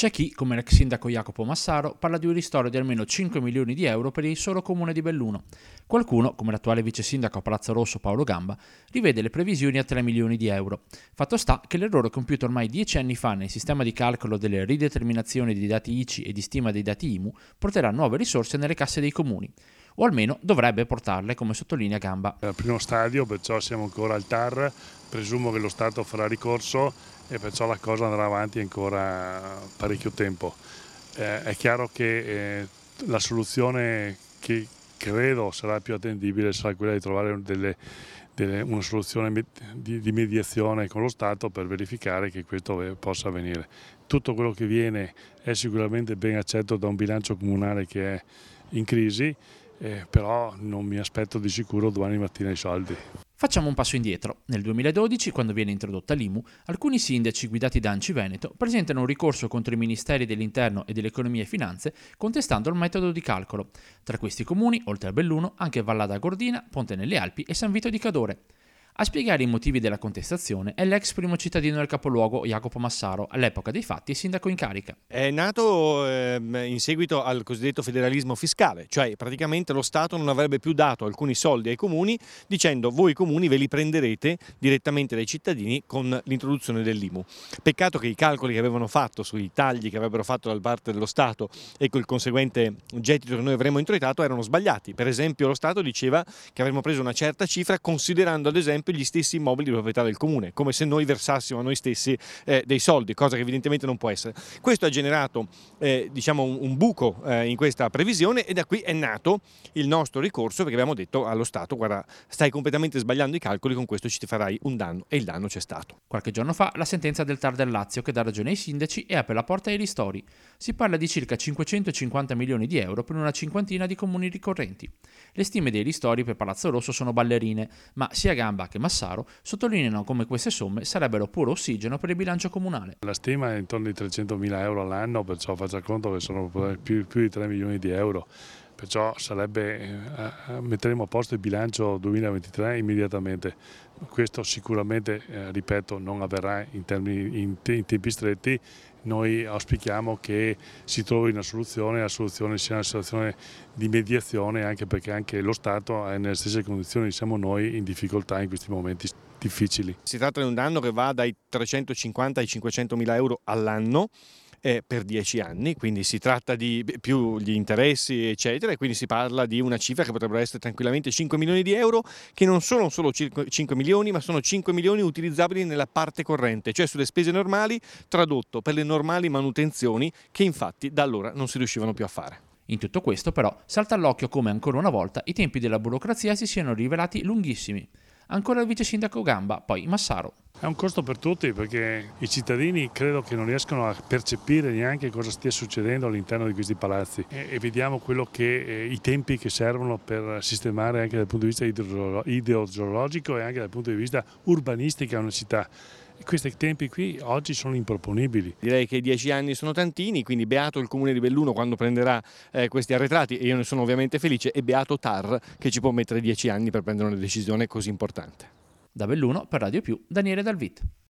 C'è chi, come l'ex sindaco Jacopo Massaro, parla di un ristoro di almeno 5 milioni di euro per il solo comune di Belluno. Qualcuno, come l'attuale vice sindaco a Palazzo Rosso Paolo Gamba, rivede le previsioni a 3 milioni di euro. Fatto sta che l'errore compiuto ormai 10 anni fa nel sistema di calcolo delle rideterminazioni dei dati ICI e di stima dei dati IMU porterà nuove risorse nelle casse dei comuni. O almeno dovrebbe portarle, come sottolinea Gamba. Al primo stadio, perciò siamo ancora al TAR, presumo che lo Stato farà ricorso e perciò la cosa andrà avanti ancora parecchio tempo. È chiaro che la soluzione che credo sarà più attendibile sarà quella di trovare una soluzione di mediazione con lo Stato per verificare che questo possa avvenire. Tutto quello che viene è sicuramente ben accetto da un bilancio comunale che è in crisi, però non mi aspetto di sicuro domani mattina i soldi. Facciamo un passo indietro. Nel 2012, quando viene introdotta l'IMU, alcuni sindaci guidati da ANCI Veneto presentano un ricorso contro i ministeri dell'Interno e dell'Economia e Finanze contestando il metodo di calcolo. Tra questi comuni, oltre a Belluno, anche Vallada Gordina, Ponte nelle Alpi e San Vito di Cadore. A spiegare i motivi della contestazione è l'ex primo cittadino del capoluogo Jacopo Massaro, all'epoca dei fatti sindaco in carica. È nato in seguito al cosiddetto federalismo fiscale, cioè praticamente lo Stato non avrebbe più dato alcuni soldi ai comuni dicendo voi comuni ve li prenderete direttamente dai cittadini con l'introduzione dell'IMU. Peccato che i calcoli che avevano fatto sui tagli che avrebbero fatto da parte dello Stato e col conseguente gettito che noi avremmo introitato erano sbagliati. Per esempio lo Stato diceva che avremmo preso una certa cifra considerando ad esempio gli stessi immobili di proprietà del comune, come se noi versassimo a noi stessi dei soldi, cosa che evidentemente non può essere. Questo ha generato un buco in questa previsione e da qui è nato il nostro ricorso, perché abbiamo detto allo Stato guarda, stai completamente sbagliando i calcoli, con questo ci ti farai un danno, e il danno c'è stato. Qualche giorno fa la sentenza del TAR del Lazio che dà ragione ai sindaci e apre la porta ai ristori. Si parla di circa 550 milioni di euro per una cinquantina di comuni ricorrenti. Le stime dei ristori per Palazzo Rosso sono ballerine, ma sia Gamba che Massaro sottolineano come queste somme sarebbero puro ossigeno per il bilancio comunale. La stima è intorno ai 300.000 euro all'anno, perciò faccia conto che sono più di 3 milioni di euro. Perciò metteremo a posto il bilancio 2023 immediatamente. Questo sicuramente, ripeto, non avverrà in tempi stretti. Noi auspichiamo che si trovi una soluzione, la soluzione sia una soluzione di mediazione, anche perché anche lo Stato è nelle stesse condizioni, siamo noi in difficoltà in questi momenti difficili. Si tratta di un danno che va dai 350 ai 500 mila euro all'anno per 10 anni, quindi si tratta di più gli interessi eccetera, e quindi si parla di una cifra che potrebbero essere tranquillamente 5 milioni di euro, che non sono solo 5 milioni ma sono 5 milioni utilizzabili nella parte corrente, cioè sulle spese normali, tradotto per le normali manutenzioni che infatti da allora non si riuscivano più a fare. In tutto questo però salta all'occhio come ancora una volta i tempi della burocrazia si siano rivelati lunghissimi. Ancora il vice sindaco Gamba, poi Massaro. È un costo per tutti perché i cittadini credo che non riescono a percepire neanche cosa stia succedendo all'interno di questi palazzi e vediamo i tempi che servono per sistemare anche dal punto di vista idrogeologico e anche dal punto di vista urbanistico una città. Questi tempi qui oggi sono improponibili. Direi che 10 anni sono tantini, quindi beato il comune di Belluno quando prenderà questi arretrati, e io ne sono ovviamente felice, e beato TAR che ci può mettere 10 anni per prendere una decisione così importante. Da Belluno per Radio Più, Daniele Dalvit.